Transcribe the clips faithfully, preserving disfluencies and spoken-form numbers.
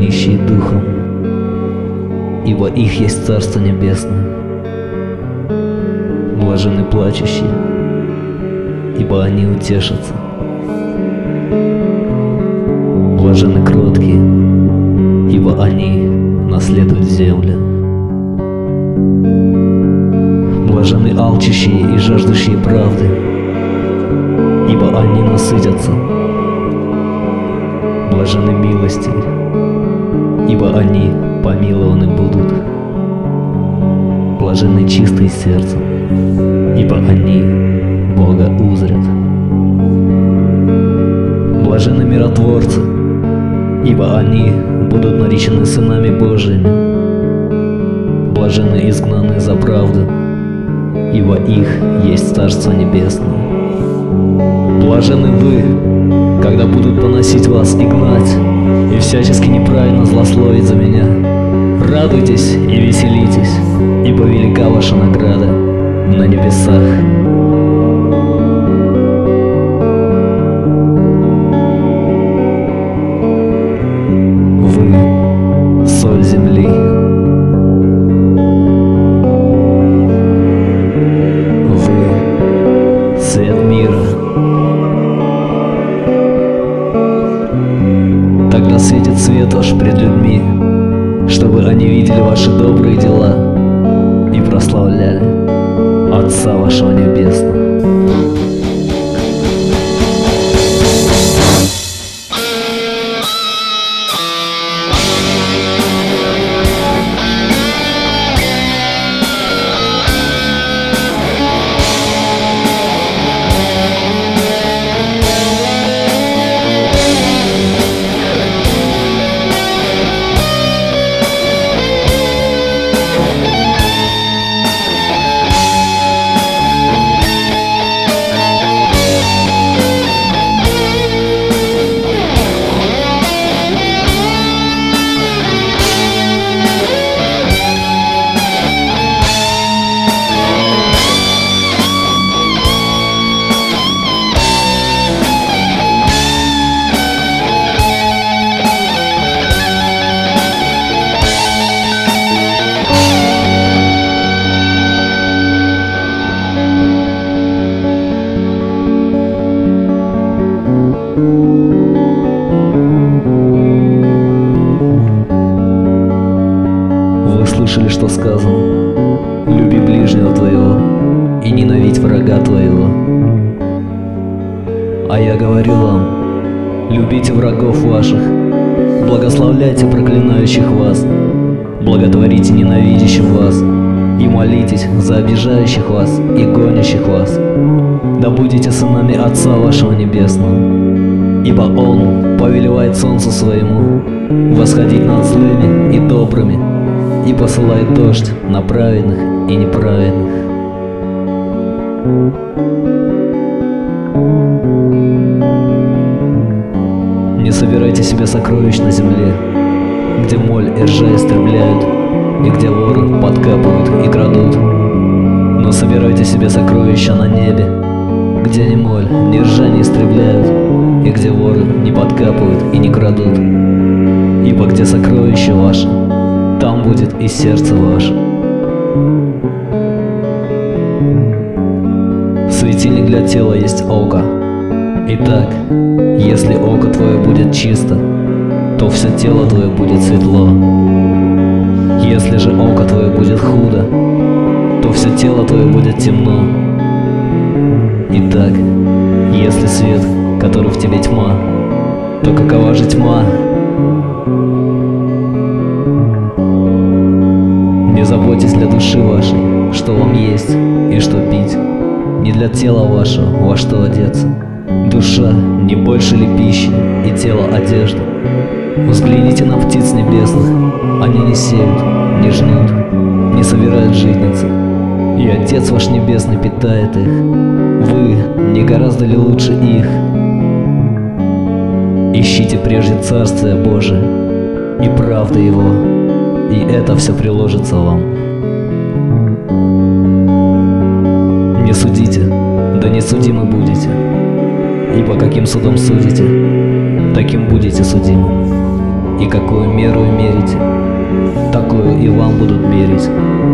нищие духом, ибо их есть Царство Небесное. Блаженны плачущие, ибо они утешатся. Блаженны кроткие, ибо они наследуют землю. Блаженны алчущие и жаждущие правды, ибо они насытятся. Блаженны милости, ибо они помилованы будут. Блаженны чистые сердцем, ибо они Бога узрят. Блаженны миротворцы, ибо они будут наречены сынами Божьими. Блаженны изгнанные за правду, ибо их есть Царство Небесное. Блаженны вы, когда будут поносить вас и гнать, и всячески неправильно злословить за меня. Радуйтесь и веселитесь, ибо велика ваша награда на небесах. Вы — соль земли. Вы — свет мира. Тогда светит свет ваш пред людьми, чтобы они видели ваши добрые дела и прославляли Отца вашего Небесного. Вы слышали, что сказано: люби ближнего твоего и ненавидь врага твоего. А я говорю вам: любите врагов ваших, благословляйте проклинающих вас, благотворите ненавидящим вас и молитесь за обижающих вас и гонящих вас. Да будете сынами Отца вашего Небесного, ибо Он повелевает солнцу своему восходить над злыми и добрыми и посылает дождь на праведных и неправедных. Не собирайте себе сокровищ на земле, где моль и ржа истребляют, и где воры подкапывают и крадут. Но собирайте себе сокровища на небе, где ни моль, ни ржа не истребляют, и где воры не подкапывают и не крадут. Ибо где сокровище ваше, там будет и сердце ваше. Светильник для тела есть око. Итак, если око твое будет чисто, то все тело твое будет светло. Если же око твое будет худо, то все тело твое будет темно. Итак, если свет, который в тебе тьма, то какова же тьма? Не заботьтесь для души вашей, что вам есть и что пить, не для тела вашего, во что одеться. Душа не больше ли пищи и тело одежда? Взгляните на птиц небесных, они не сеют, не жнут, не собирают житницы, и Отец ваш Небесный питает их. Вы не гораздо ли лучше их? Ищите прежде Царствие Божие и правды Его, и это все приложится вам. Не судите, да не судимы будете, ибо каким судом судите, таким будете судимы. и какую меру мерите, такую и вам будут мерить.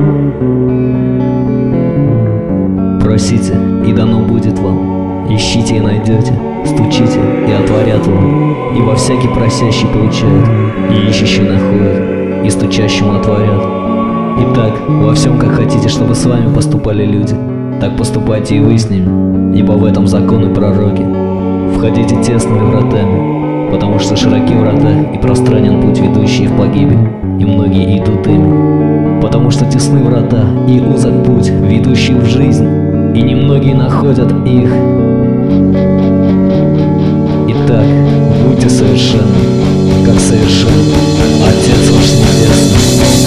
Просите, и дано будет вам, ищите и найдете, стучите и отворят вам, ибо всякий просящий получает, и ищущий находит, и стучащему отворят. Итак, во всем, как хотите, чтобы с вами поступали люди, так поступайте и вы с ними, ибо в этом закон и пророки. Входите тесными вратами, потому что широки врата и пространен путь, ведущий в погибель, и многие идут ими. Потому что тесны врата и узок путь, ведущий в жизнь, и немногие находят их. Итак, будьте совершенны, как совершен Отец ваш Небесный.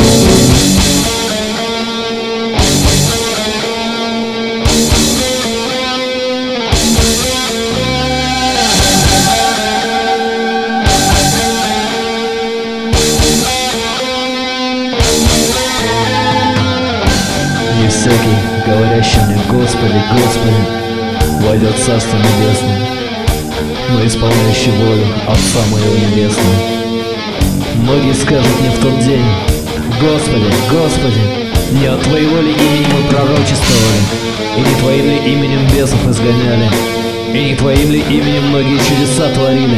Не всякий, говорящий мне: Господи, Господи, войдет в Царство Небесное, но исполняющий волю Отца Моего Небесного. Многие скажут мне в тот день: Господи, Господи, не от Твоего ли имени мы пророчествовали, и не Твоим ли именем бесов изгоняли, и не Твоим ли именем многие чудеса творили?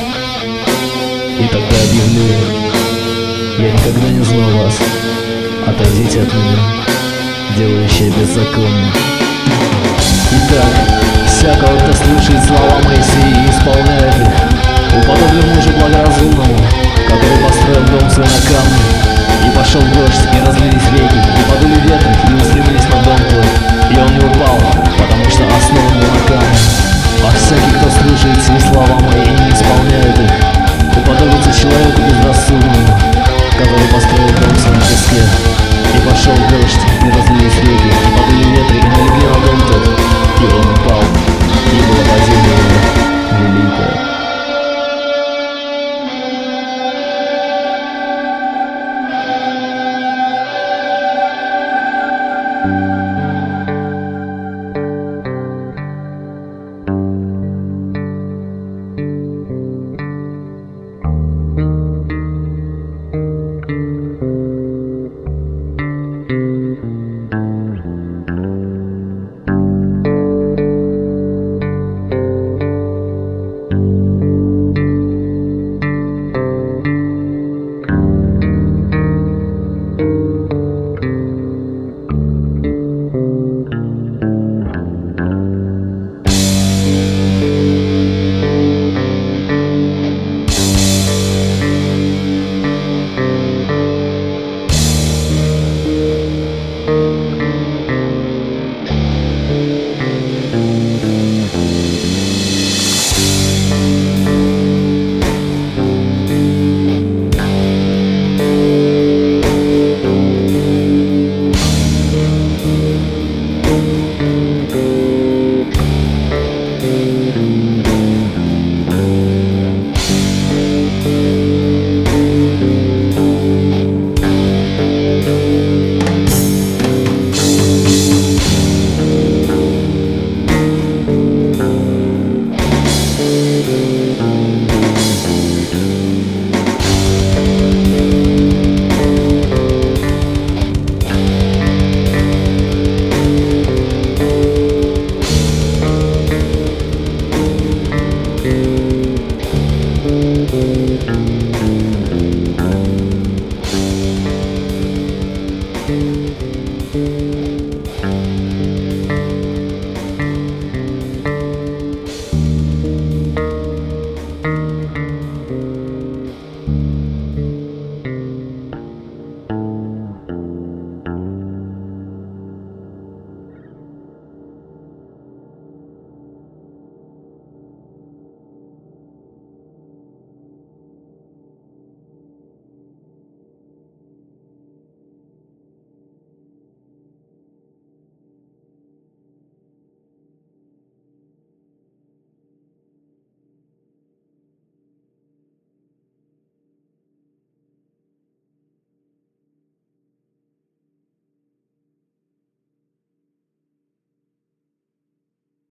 И тогда объявлю я: я никогда не знал вас, отойдите от меня, делающие беззаконие. Итак, всякого, кто слушает слова Моисея и исполняет их, уподоблен мужу благоразумному, который построил дом свой на камне, и пошел дождь, и разлились реки, и подули ветры, и устремились на дом твой, и он не упал, потому что основан был на камне. А всякий, кто слушает сии слова Мои и не исполняет их, уподобится человеку безрассудному, который построил дом свой на песке. И пошел дождь, и разлились реки, и подули ветры, и налегли на дом тот, и он упал, и было падение его великое.